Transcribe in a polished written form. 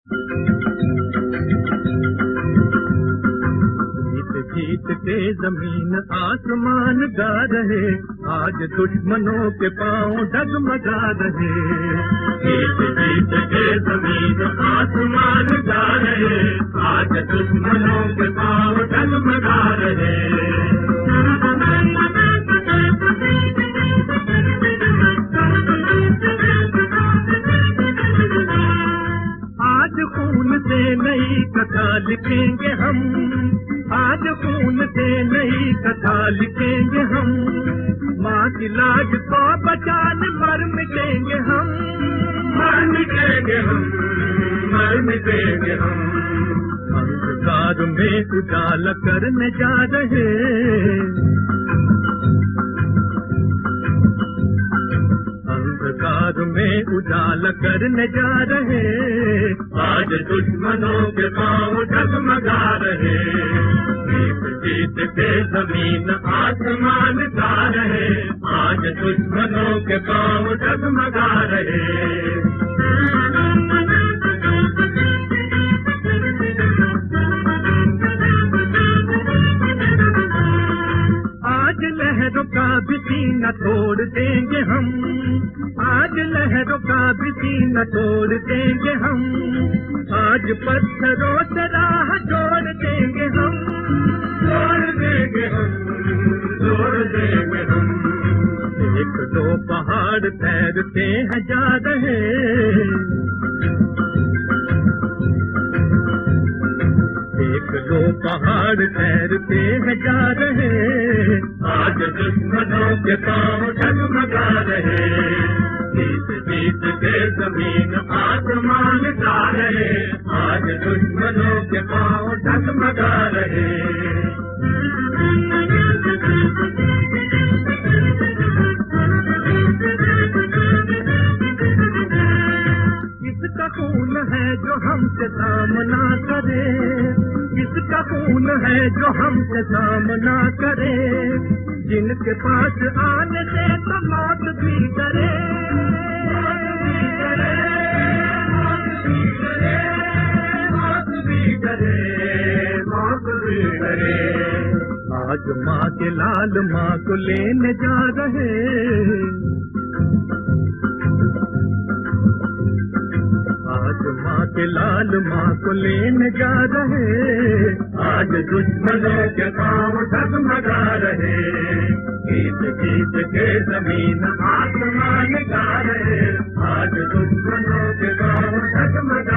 जीत के जमीन आसमान गा रहे, आज दुश्मनों के पांव डगमगा रहे। जीत जीत के जमीन आसमान गा रहे, आज दुश्मनों के पांव डगमगा रहे। आज खून से नई कथा लिखेंगे हम, आज खून से नई कथा लिखेंगे हम। माँ की लाज को बचाने मर मिटेंगे हम, मर मिटेंगे हम, मर मिटेंगे हम। अंधकार में उजाला करने जा रहे, अंधकार में उजाला करने जा रहे। आज दुश्मनों के पांव डगमगा रहे, जीत जीत के जमीन आसमान गा रहे। आज दुश्मनों के पांव डगमगा रहे। आज लहरों का भी सीना तोड़ देंगे हम, आज लहरों का भी सीना तोड़ देंगे हम। आज पत्थरों से राह जोड़ देंगे हम, जोड़ देंगे हम, जोड़ देंगे हम। एक दो पहाड़ तैरते हैं जा रहे, एक दो पहाड़ तैरते हैं जा रहे। आज दुश्मनों के पांव डगमगा रहे, जीत जीत के जमीन आसमान गा रहे। आज दुश्मनों के पांव डगमगा रहे। किसका खून है जो हमसे सामना करे, किसका खून है जो हमसे सामना करे। जिनके पास आने से तो मौत भी करे, मौत भी करे, मौत भी करे, मौत भी करे, मौत भी करे। आज माँ के लाल माँ को लेने जा रहे, आज माँ के लाल माँ को लेने जा रहे। आज दुश्मनों के पांव डगमगा रहे, जीत जीत के जमीन आसमान गा रहे। आज दुश्मनों के पांव डगमगा